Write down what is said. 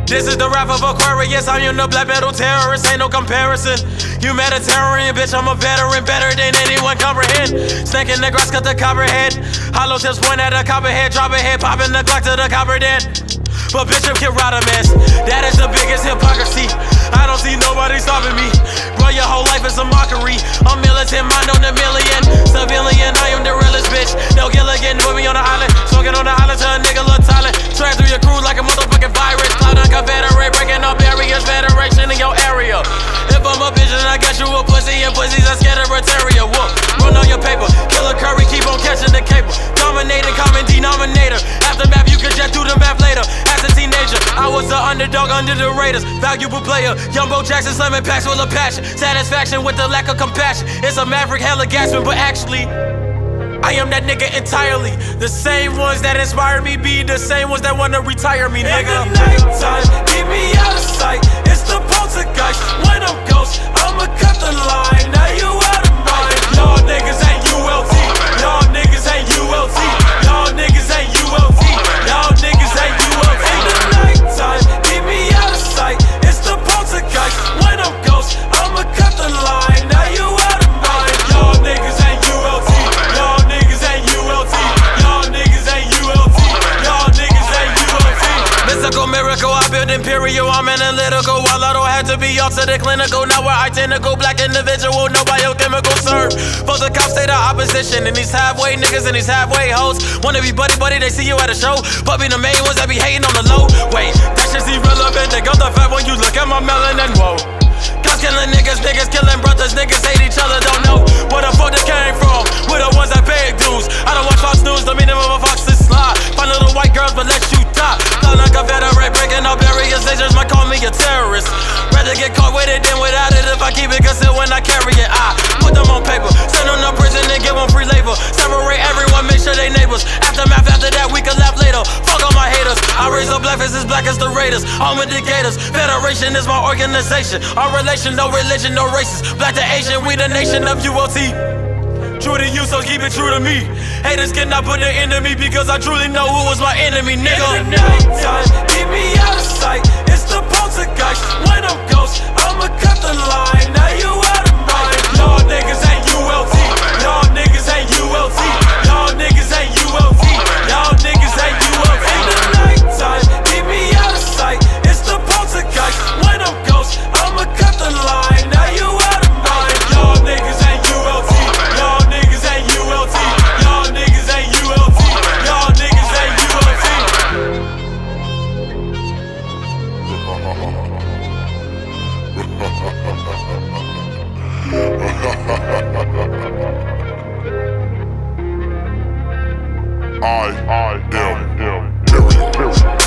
This is the rap of Aquarius, I am the black metal terrorist, ain't no comparison. Humanitarian, bitch, I'm a veteran, better than anyone comprehend. Snake in the grass, cut the copperhead. Hollow tips point at the copperhead, drop a head, popping the Glock to the copper dead. But bitch, I'm Kid Rada mess, that is the biggest hypocrisy. I don't see nobody stopping me. Bro, your whole life is a mockery. I'm militant, mind on a million. Civilian, I am the realest bitch. No Gilligan, put me on the island. Smoking on the island till a nigga look silent. Track through your crew like a motherfucking virus. Cloud on Confederate, breaking up barriers. Federation in your area. If I'm a bitch, then I got you a pussy. And pussies are scared of Retaria. Whoop, run on your paper. Killer Curry, keep on catching the cable. Dominating, common denominator. Aftermath, you can just do the math later. As a teenager, I was the underdog under the Raiders. Valuable player, Jumbo Jackson slamming packs full of passion. Satisfaction with the lack of compassion. It's a maverick, hella gasping, but actually I am that nigga entirely. The same ones that inspire me be the same ones that wanna retire me, nigga. In the nighttime, keep me out of sight. It's the poltergeist. When I'm ghost, I'ma cut the line. Now you out of mind. Y'all niggas ain't ULT. Y'all niggas ain't ULT. Y'all niggas ain't ULT. Y'all niggas ain't ULT. In the nighttime, keep me out of sight. It's the poltergeist. When I'm ghost, I'ma cut the line. Now you out of mind. Y'all niggas ain't ULT. Y'all niggas ain't ULT. Y'all niggas ain't ULT. Y'all niggas ain't ULT. Mystical miracle, I build imperial, I'm analytical. While I don't have to be off to the clinical. Now we're identical, black individual, no biochemical serve. Both the cops say the opposition, and these halfway niggas and these halfway hoes wanna be buddy, they see you at a show, but be the main ones that be hating on the low. Wait, that shit's irrelevant, they got the fact when you look at my melanin, whoa. Cops killing niggas, niggas killing brothers, niggas hate each other, don't know where the fuck they came from. We're the ones that pay dues. I don't watch Fox News, the meaning of a fox is slide. Find little white girls, but let you die. Not like a Confederate, breaking up barriers, they just might call me a terrorist. Rather get caught with it than without it. If I keep it concealed when I carry it, I put them on paper, send them to prison and give them free labor. Separate everyone, make sure they neighbors. Aftermath, after that we can laugh later. Fuck all my haters, I raise up black faces, black as the Raiders. All indicators, Federation is my organization. Our relation, no religion, no races. Black to Asian, we the nation of ULT. True to you, so keep it true to me. Haters cannot put an end to me because I truly know who was my enemy, nigga. In the nighttime, keep me out of sight. It's the poltergeist. When I'm ghost, I'ma cut the line. Now you out of mind. Y'all niggas ain't ULT. Y'all niggas ain't ULT. Y'all niggas ain't ULT. Y'all niggas ain't ULT. In the nighttime, keep me out of sight. It's the poltergeist. When I'm ghost, I'ma cut the line. Now you out of mind. Y'all niggas ain't ULT. Y'all niggas ain't ULT. Y'all niggas ain't ULT. Y'all niggas ain't ULT. I am, period.